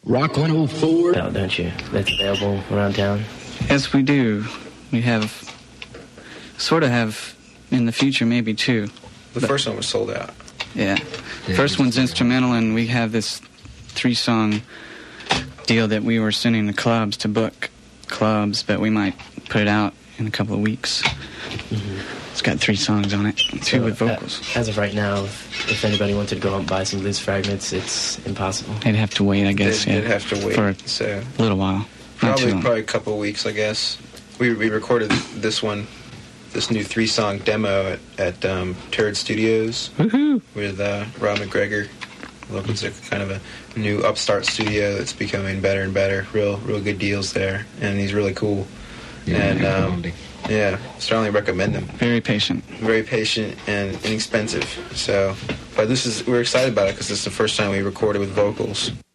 Rock 104. Oh, don't you? That's available around town? Yes, we do. We have, sort of have, in the future, maybe two. The first one was sold out. Yeah. First one's instrumental, and we have this 3-song deal that we were sending the clubs to book clubs, but we might put it out in a couple of weeks. Mm-hmm. It's got 3 songs on it, 2 with vocals. As of right now, if anybody wanted to go out and buy some loose fragments, it's impossible. They'd have to wait, I guess. They'd have to wait for a little while. Probably a couple of weeks, I guess. We recorded this new 3-song demo at Turd Studios. Woohoo! With Rob McGregor. It's kind of a new upstart studio that's becoming better and better. Real good deals there, and he's really cool. Yeah, and strongly recommend him. Very patient and inexpensive. So, but we're excited about it because this is the first time we recorded with vocals.